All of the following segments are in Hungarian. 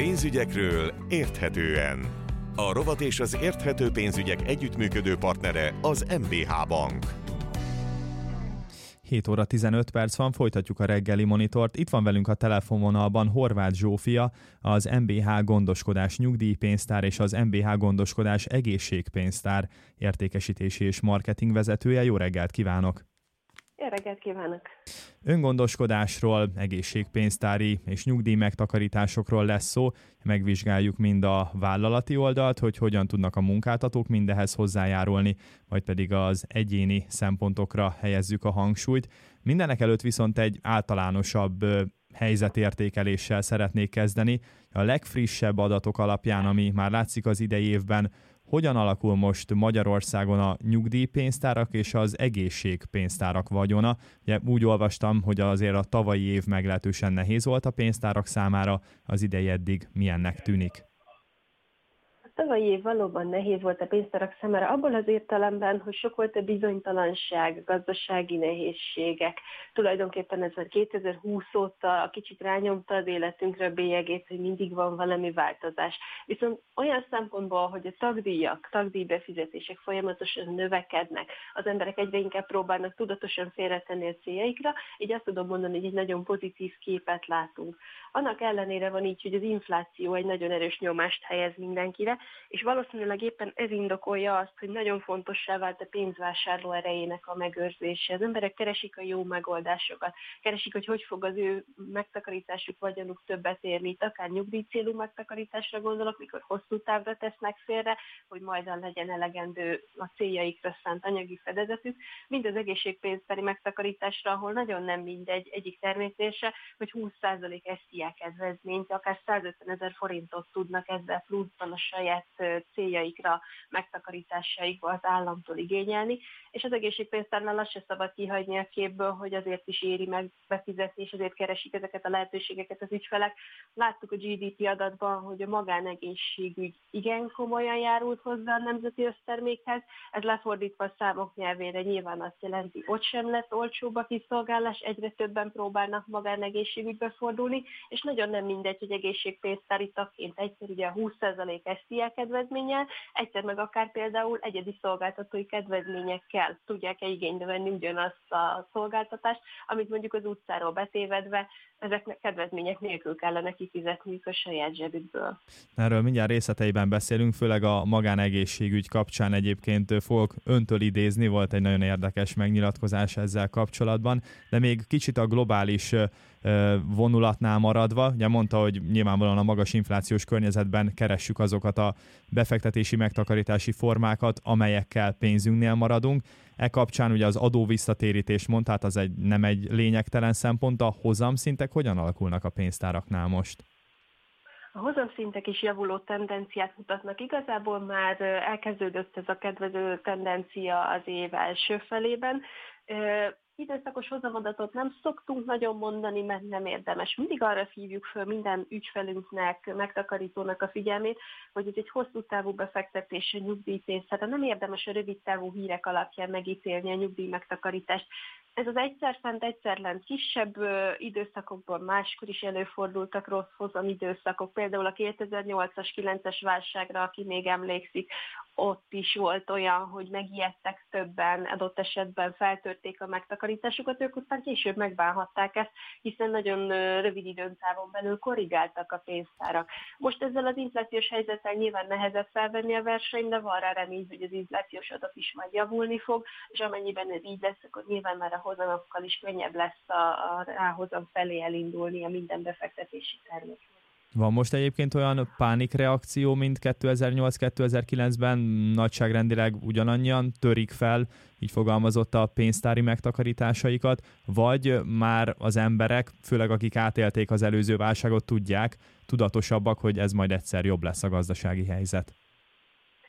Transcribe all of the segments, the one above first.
Pénzügyekről érthetően. A rovat és az érthető pénzügyek együttműködő partnere az MBH Bank. 7 óra 15 perc van, folytatjuk a reggeli monitort. Itt van velünk a telefonvonalban Horváth Zsófia, az MBH Gondoskodás Nyugdíjpénztár és az MBH Gondoskodás Egészségpénztár értékesítési és marketing vezetője. Jó reggelt kívánok! Jó reggelt kívánok! Öngondoskodásról, egészségpénztári és nyugdíj megtakarításokról lesz szó. Megvizsgáljuk mind a vállalati oldalt, hogy hogyan tudnak a munkáltatók mindehez hozzájárulni, vagy pedig az egyéni szempontokra helyezzük a hangsúlyt. Mindenek előtt viszont egy általánosabb helyzetértékeléssel szeretnék kezdeni. A legfrissebb adatok alapján, ami már látszik az idei évben, hogyan alakul most Magyarországon a nyugdíjpénztárak és az egészségpénztárak vagyona? Ugye úgy olvastam, hogy azért a tavalyi év meglehetősen nehéz volt a pénztárak számára, az idei eddig milyennek tűnik? A tavalyi év valóban nehéz volt a pénztárak számára, abból az értelemben, hogy sok volt a bizonytalanság, gazdasági nehézségek. Tulajdonképpen ez a 2020 óta kicsit rányomta az életünkre a bélyegét, hogy mindig van valami változás. Viszont olyan szempontból, hogy a tagdíjbefizetések folyamatosan növekednek, az emberek egyre inkább próbálnak tudatosan félretenni a céljaikra, így azt tudom mondani, hogy egy nagyon pozitív képet látunk. Annak ellenére van így, hogy az infláció egy nagyon erős nyomást helyez mindenkire, és valószínűleg éppen ez indokolja azt, hogy nagyon fontossá vált a pénzvásárló erejének a megőrzése. Az emberek keresik a jó megoldásokat, keresik, hogy fog az ő megtakarításuk, vagyonuk többet érni. Itt akár nyugdíjcélú megtakarításra gondolok, mikor hosszú távra tesznek félre, hogy majdan legyen elegendő a céljaikra szánt anyagi fedezetük, mind az egészségpénztári megtakarításra, ahol nagyon nem mindegy egyik terméktése, hogy 20% SZIA kedvezményt, akár 150 000 forintot tudnak ezzel pluszban a saját céljaikra, megtakarításaikba az államtól igényelni, és az egészségpénztárnál azt se szabad kihagyni a képből, hogy azért is éri meg befizetni, és azért keresik ezeket a lehetőségeket az ügyfelek. Láttuk a GDP adatban, hogy a magánegészségügy igen komolyan járult hozzá a nemzeti össztermékhez, ez lefordítva a számok nyelvére nyilván azt jelenti, ott sem lett olcsóbb a kiszolgálás, egyre többen próbálnak magánegészségügybe fordulni, és nagyon nem mindegy, hogy egészségpénztári tagként egyszer ugye a 20% SZIA kedvezménnyel, egyszer meg akár például egyedi szolgáltatói kedvezményekkel tudják-e igénybe venni ugyanazt a szolgáltatást, amit mondjuk az utcáról betévedve ezeknek kedvezmények nélkül kellene kifizetniük a saját zsebükből. Erről mindjárt részleteiben beszélünk, főleg a magánegészségügy kapcsán egyébként fogok öntől idézni, volt egy nagyon érdekes megnyilatkozás ezzel kapcsolatban, de még kicsit a globális vonulatnál maradva, ugye mondta, hogy nyilvánvalóan a magas inflációs környezetben keressük azokat a befektetési megtakarítási formákat, amelyekkel pénzünknél maradunk. E kapcsán ugye az adó visszatérítés mondta, hát az nem egy lényegtelen szempont, a hozamszintek hogyan alakulnak a pénztáraknál most? A hozamszintek is javuló tendenciát mutatnak. Igazából már elkezdődött ez a kedvező tendencia az év első felében. Időszakos hozamadatot nem szoktunk nagyon mondani, mert nem érdemes. Mindig arra hívjuk föl minden ügyfelünknek, megtakarítónak a figyelmét, hogy ez egy hosszú távú befektetés a nyugdíjpénztára. Nem érdemes a rövid távú hírek alapján megítélni a nyugdíj megtakarítást. Ez az egyszer fent, egyszer lent kisebb időszakokban máskor is előfordultak rossz hozamidőszakok. Például a 2008-as, 9-es válságra, aki még emlékszik, ott is volt olyan, hogy megijedtek többen, adott esetben feltörték a megtakarításukat, ők után később megbánhatták ezt, hiszen nagyon rövid időtávon belül korrigáltak a pénztárak. Most ezzel az inflációs helyzettel nyilván nehezebb felvenni a versenyt, de van rá remény, hogy az inflációs adat is majd javulni fog, és amennyiben ez így lesz, akkor nyilván már a hozamokkal is könnyebb lesz a ráhozam felé elindulni a minden befektetési terméknek. Van most egyébként olyan pánikreakció, mint 2008-2009-ben, nagyságrendileg ugyanannyian törik fel, így fogalmazott a pénztári megtakarításaikat, vagy már az emberek, főleg akik átélték az előző válságot, tudatosabbak, hogy ez majd egyszer jobb lesz a gazdasági helyzet?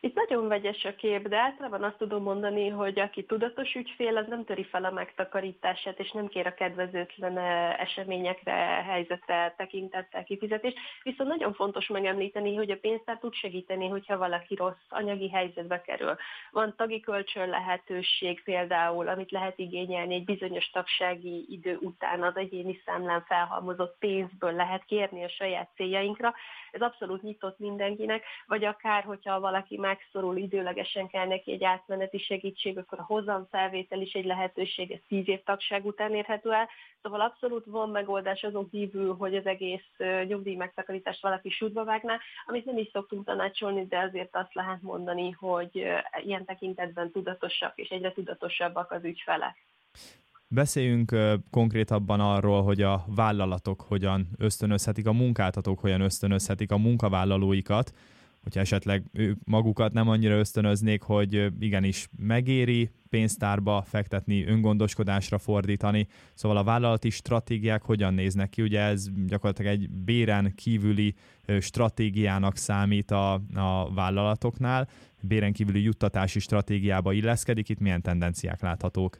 Itt nagyon vegyes a kép, de általában azt tudom mondani, hogy aki tudatos ügyfél, az nem töri fel a megtakarítását, és nem kér a kedvezőtlen eseményekre, helyzetre tekintettel kifizetést. Viszont nagyon fontos megemlíteni, hogy a pénztár tud segíteni, hogyha valaki rossz anyagi helyzetbe kerül. Van tagi kölcsön lehetőség például, amit lehet igényelni egy bizonyos tagsági idő után, az egyéni számlán felhalmozott pénzből lehet kérni a saját céljainkra. Ez abszolút nyitott mindenkinek, vagy akár, hogyha valaki megszorul, időlegesen kell neki egy átmeneti segítség, akkor a hozamfelvétel is egy lehetőség, ez 10 év tagság után érhető el. Szóval abszolút van megoldás azon kívül, hogy az egész nyugdíj megtakarítást valaki sútba vágná, amit nem is szoktunk tanácsolni, de azért azt lehet mondani, hogy ilyen tekintetben tudatosak és egyre tudatosabbak az ügyfelek. Beszéljünk konkrétabban arról, hogy a vállalatok hogyan ösztönözhetik, a munkáltatók hogyan ösztönözhetik a munkavállalóikat, hogyha esetleg ők magukat nem annyira ösztönöznék, hogy igenis megéri pénztárba fektetni, öngondoskodásra fordítani. Szóval a vállalati stratégiák hogyan néznek ki? Ugye ez gyakorlatilag egy béren kívüli stratégiának számít a vállalatoknál, béren kívüli juttatási stratégiába illeszkedik. Itt milyen tendenciák láthatók?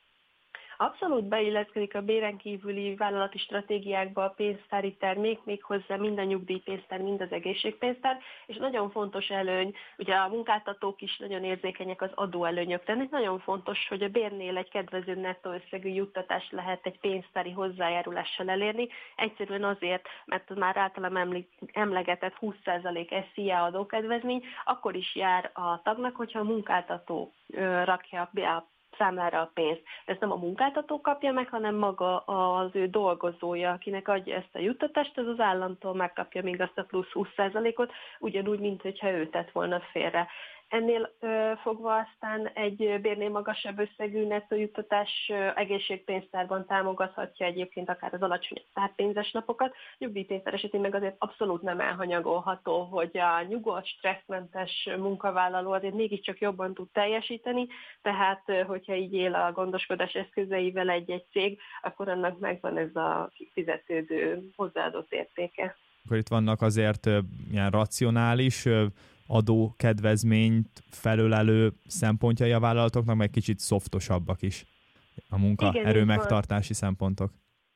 Abszolút beilleszkedik a béren kívüli vállalati stratégiákba a pénztári termék, méghozzá mind a nyugdíjpénztár, mind az egészségpénztár, és nagyon fontos előny, ugye a munkáltatók is nagyon érzékenyek az adóelőnyökre, tehát nagyon fontos, hogy a bérnél egy kedvező nettó összegű juttatást lehet egy pénztári hozzájárulással elérni, egyszerűen azért, mert már általam emlegetett 20% SZIA adókedvezmény, akkor is jár a tagnak, hogyha a munkáltató rakja be számlára a pénzt. Ez nem a munkáltató kapja meg, hanem maga az ő dolgozója, akinek adja ezt a juttatást, az államtól megkapja még azt a plusz 20%-ot, ugyanúgy, mint hogyha ő tett volna félre. Ennél fogva aztán egy bérnél magasabb összegű nettó juttatás egészségpénztárban támogathatja egyébként akár az alacsonyabb tárpénzes napokat. Nyugdíjpénztár esetén meg azért abszolút nem elhanyagolható, hogy a nyugodt, stresszmentes munkavállaló azért mégiscsak jobban tud teljesíteni, tehát hogyha így él a gondoskodás eszközeivel egy cég, akkor annak megvan ez a fizetődő hozzáadott értéke. Akkor itt vannak azért ilyen racionális adókedvezményt felölelő szempontjai a vállalatoknak, meg kicsit szoftosabbak is a munkaerő megtartási szempontok.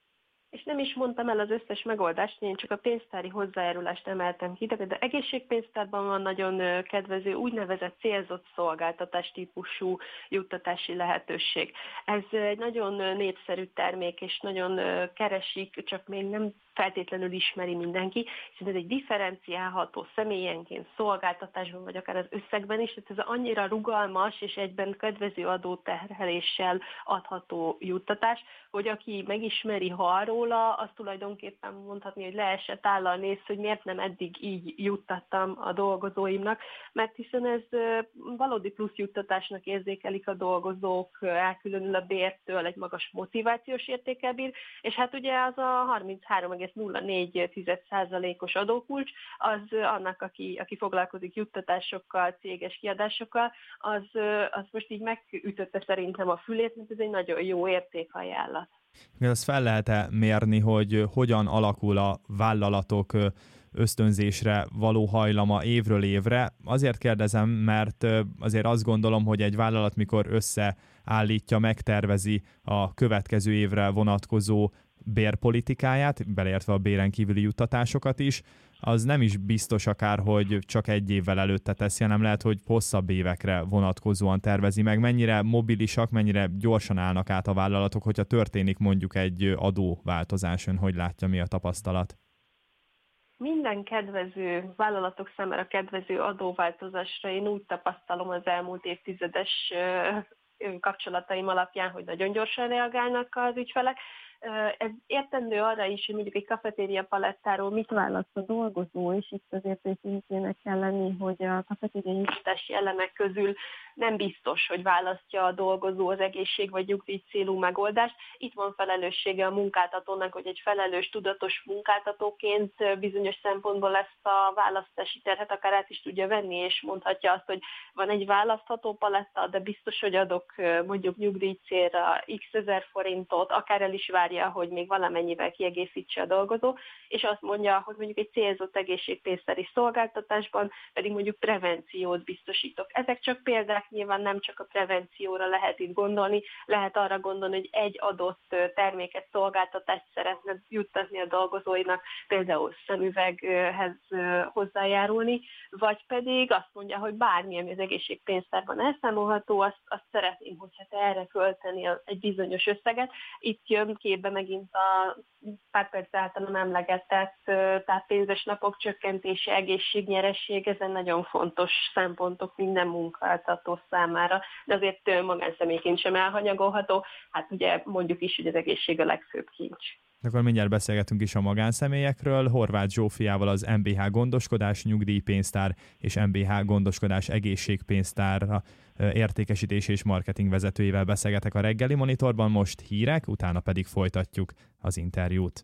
És nem is mondtam el az összes megoldást, én csak a pénztári hozzájárulást emeltem ki, de egészségpénztárban van nagyon kedvező úgynevezett célzott szolgáltatás típusú juttatási lehetőség. Ez egy nagyon népszerű termék, és nagyon keresik, csak még nem feltétlenül ismeri mindenki, hiszen ez egy differenciálható személyenként szolgáltatásban, vagy akár az összegben is, tehát ez annyira rugalmas és egyben kedvező adóterheléssel adható juttatás, hogy aki megismeri, hall róla, az tulajdonképpen mondhatni, hogy leesett állal néz, hogy miért nem eddig így juttattam a dolgozóimnak, mert hiszen ez valódi plusz juttatásnak érzékelik a dolgozók, elkülönül a bértől, egy magas motivációs értékkel bír, és hát ugye az a 33,04%-os adókulcs, az annak, aki foglalkozik juttatásokkal, céges kiadásokkal, az most így megütötte szerintem a fülét, mert ez egy nagyon jó értékajánlat. Azt fel lehet-e mérni, hogy hogyan alakul a vállalatok ösztönzésre való hajlama évről évre? Azért kérdezem, mert azért azt gondolom, hogy egy vállalat, mikor összeállítja, megtervezi a következő évre vonatkozó bérpolitikáját, beleértve a béren kívüli juttatásokat is, az nem is biztos akár, hogy csak egy évvel előtte teszi, hanem lehet, hogy hosszabb évekre vonatkozóan tervezi meg. Mennyire mobilisak, mennyire gyorsan állnak át a vállalatok, hogyha történik mondjuk egy adóváltozás, ön hogy látja, mi a tapasztalat? Minden kedvező, vállalatok számára kedvező adóváltozásra én úgy tapasztalom az elmúlt évtizedes kapcsolataim alapján, hogy nagyon gyorsan reagálnak az ügyfelek. Ez értendő arra is, hogy mondjuk egy kafetéria palettáról mit választ a dolgozó, és itt azért őszintének kell lenni, hogy a kafetéria juttatási elemek közül nem biztos, hogy választja a dolgozó az egészség vagy nyugdíj célú megoldást. Itt van felelőssége a munkáltatónak, hogy egy felelős, tudatos munkáltatóként bizonyos szempontból ezt a választási terhet akár át is tudja venni, és mondhatja azt, hogy van egy választható paletta, de biztos, hogy adok mondjuk nyugdíj célra x ezer forintot, akár el is várja, hogy még valamennyivel kiegészítse a dolgozó, és azt mondja, hogy mondjuk egy célzott egészségpénztári szolgáltatásban pedig mondjuk prevenciót biztosítok. Ezek csak példák, nyilván nem csak a prevencióra lehet itt gondolni, lehet arra gondolni, hogy egy adott terméket, szolgáltatást szeretne juttatni a dolgozóinak, például szemüveghez hozzájárulni, vagy pedig azt mondja, hogy bármi, ami az egészségpénztárban elszámolható, azt szeretném, hogyha te erre költeni egy bizonyos összeget. Itt jön képbe megint a pár perc általam emlegetett táppénzes napok csökkentése, egészségnyeresség, ezen nagyon fontos szempontok minden munkáltató számára, de azért magánszemélyként sem elhanyagolható. Hát ugye mondjuk is, hogy az egészség a legfőbb kincs. Akkor mindjárt beszélgetünk is a magánszemélyekről. Horváth Zsófiával, az MBH Gondoskodás Nyugdíjpénztár és MBH Gondoskodás Egészségpénztár értékesítési és marketing vezetőjével beszélgetek a reggeli monitorban. Most hírek, utána pedig folytatjuk az interjút.